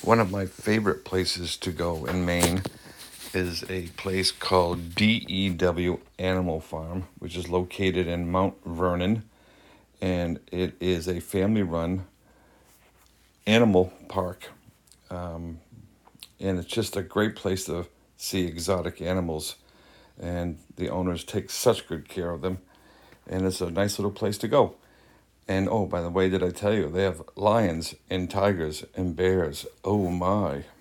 One of my favorite places to go in Maine is a place called DEW Animal Farm, which is located in Mount Vernon. And it is a family run animal park. And it's just a great place to see exotic animals. And the owners take such good care of them. And it's a nice little place to go. And oh, by the way, did I tell you, they have lions and tigers and bears. Oh my.